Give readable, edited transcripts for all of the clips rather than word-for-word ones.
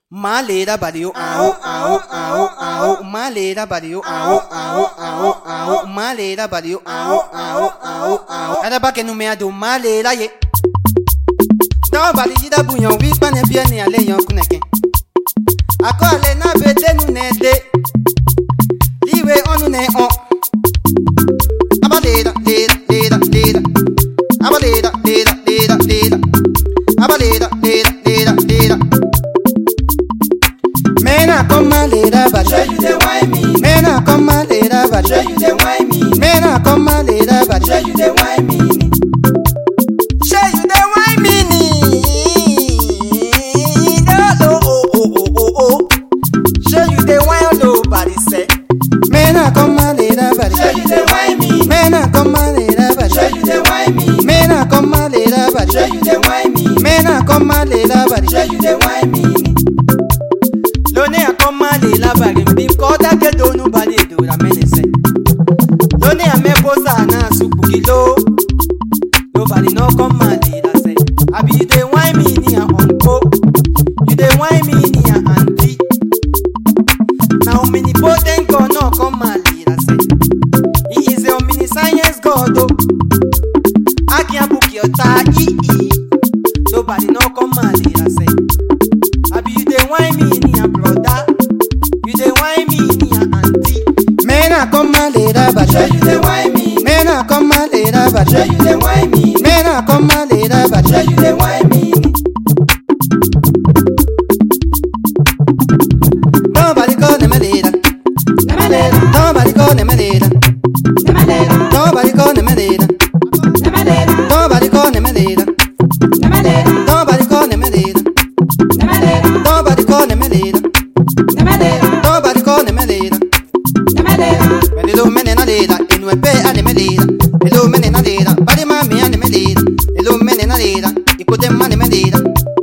Malera badio ao ao ao ao malera badio ao ao ao ao malera badio ao ao ao ao era ba que no me ado malera ye da bali da bunyo wi pa ne bia ne ale yon kuneke ako ale na bete nu ne de liwe onu ne on abalera lera lera lera abalera lera lera lera abalera lera lera lera Mena come malera but show you the why me. Mena come malera but Show you the why me. Mena come malera but Show you the why me. Show you the why me. No oh oh oh oh oh. Show you the why nobody say. Mena come malera but Show you the why me. Mena come malera but Show you the why me. Mena come malera but Show you the why me. Mena come malera but Show you the why me. Lone a come malera but bim koda ke do nobody do la menese. Lone a me posa na supu kilo. Nobody no come malera say. Abi you dey wine me ni a uncle. You dey wine me ni a auntie. Now omnipotent God no come malera say. He is a omniscience God oh. Akia book your ta e. Nobody no come malera say. Abi you dey wine me ni a brother. You dey wine me ni a auntie. Mena come malera but Show you the why me. Mena come malera but Show you the why me. Mena come malera but Show you the why me. Nobody call them a leader. Nobody call them a leader. Nobody call them a leader. Nobody call them a leader. Nobody call them a leader. Nobody call them a leader. Nobody call them a leader. When you do men in a leader, in we pay and a leader. Hello men in a leader, body mammy and a leader. Hello men in a leader, you put them money leader.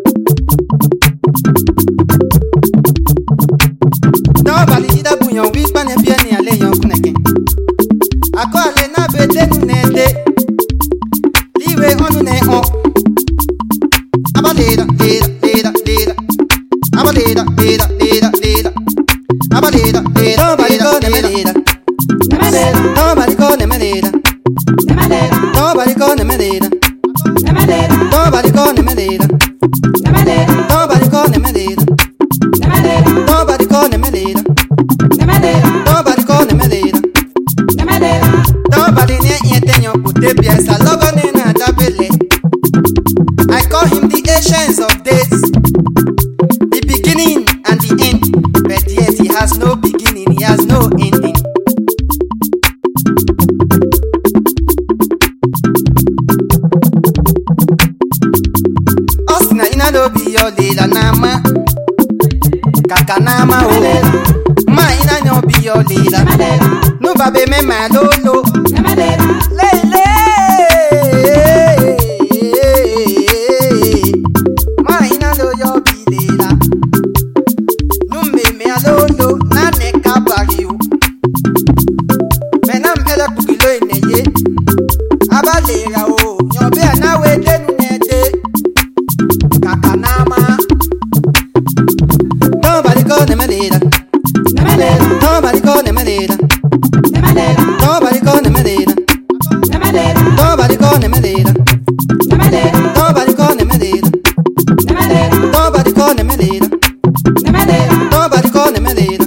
Nobody did a bunyo weep and a piano and lay on kuneke. I call it na bete nede. Liwe on ne on. Abaleda, leda, leda, leda. Abaleda, leda, leda, leda. Abaleda, leda. Nobody call them a leader. Nobody call them a leader. Nobody call them a leader. Nobody call them a leader. Nobody call them a leader. Nobody call them a leader. Nobody call them a leader. Nobody near Etenyo Putepia Salogon in a tabele. I call him the ancients of days, the beginning and the end. But yet he has no beginning, he has no ending. Osina ina no be your leader nama. Kakanama oh. Ma ina no be your leader. No babe me ma lolo. Lele. Ma ina no yo be leader. No me lolo na ne kabari o. Menam ele kukilo eneye. Abalera o. Nyobe na we denu nede. Kakanama. Nobody call them a leader. Nobody call them a leader. Nobody call them a leader. Nobody call them a leader. Nobody call them a leader. Nobody call them a leader. Nobody call them a leader.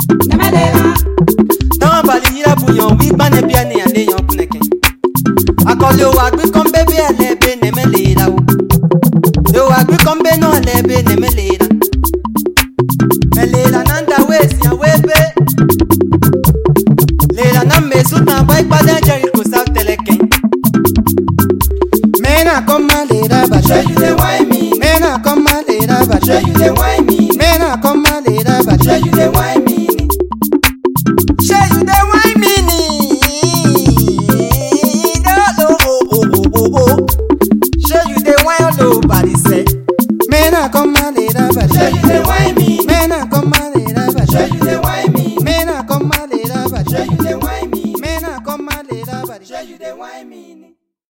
Nobody hear bunyon we pan e piano and lay on kuneke. I call you a quick come baby and lebe ne me leader. You a quick come be no lebe ne me leader. Me leader nanda we si a webe. Leader na me suit na bike pa den Jericho South Teleken. Mena come leader but Show you the why me. Mena come leader but Show you the why